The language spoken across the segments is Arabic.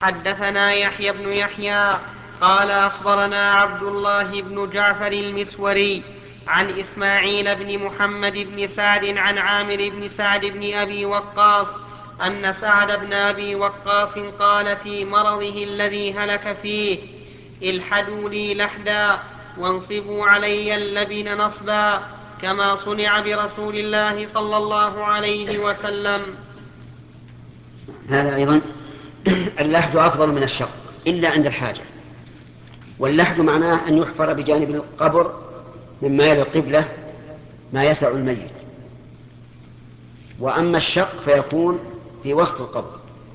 حدثنا يحيى بن يحيى قال أخبرنا عبد الله بن جعفر المسوري عن إسماعيل بن محمد بن سعد عن عامر بن سعد بن أبي وقاص أن سعد بن أبي وقاص قال في مرضه الذي هلك فيه: الحدوا لي لحدا وانصبوا علي اللبن نصبا، كما صنع برسول الله صلى الله عليه وسلم. هذا أيضا اللحد أفضل من الشق إلا عند الحاجة. واللحد معناه أن يحفر بجانب القبر مما يلي القبلة ما يسع الميت. وأما الشق فيكون في وسط القبر،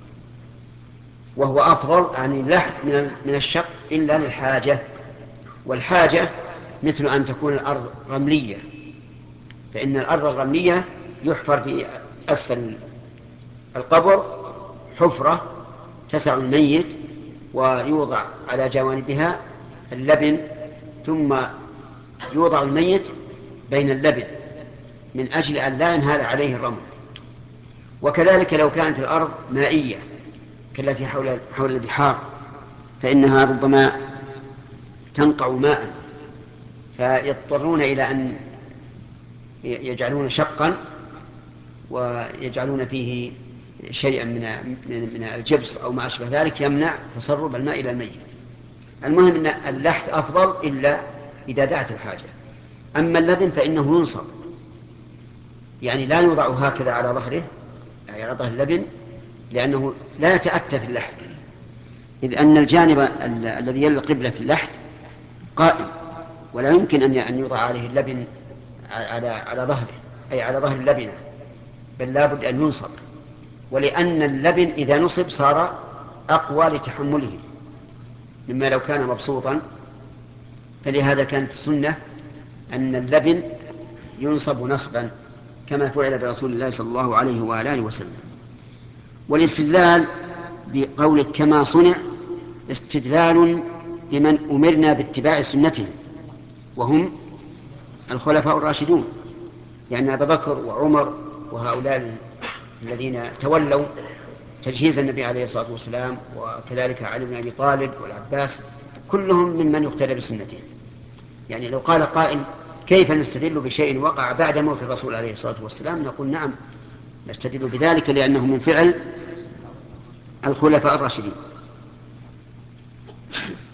وهو أفضل عن اللحد من الشق إلا للحاجة. والحاجة مثل أن تكون الأرض رملية، فإن الأرض الرملية يحفر في أسفل القبر حفرة تسع الميت، ويوضع على جوانبها اللبن، ثم يوضع الميت بين اللبن من أجل أن لا ينهال عليه الرمل. وكذلك لو كانت الأرض مائية كالتي حول البحار، فإنها ربما تنقع ماء، فيضطرون إلى أن يجعلون شقا ويجعلون فيه شيئا من الجبس أو ما أشبه ذلك يمنع تسرب الماء إلى الميت. المهم أن اللحد أفضل إلا إذا دعت الحاجة. أما اللبن فإنه ينصب، يعني لا يوضع هكذا على ظهره، يعني على ظهر اللبن، لأنه لا يتأتى في اللحد، إذ أن الجانب الذي يلي القبلة في اللحد قائم، ولا يمكن أن يوضع عليه اللبن على ظهره، أي على ظهر اللبنة، بل لا بد أن ينصب. ولأن اللبن إذا نصب صار أقوى لتحمله مما لو كان مبسوطا، فلهذا كانت السنة أن اللبن ينصب نصبا كما فعل برسول الله صلى الله عليه وآله وسلم. والاستدلال بقولك كما صنع استدلال بمن أمرنا باتباع سنتهم، وهم الخلفاء الراشدون، لأن أبا بكر وعمر وهؤلاء الذين تولوا تجهيز النبي عليه الصلاة والسلام، وكذلك علي بن أبي طالب والعباس، كلهم ممن يقتدى بسنته. يعني لو قال قائل كيف نستدل بشيء وقع بعد موت الرسول عليه الصلاة والسلام، نقول نعم نستدل بذلك لأنه من فعل الخلفاء الراشدين.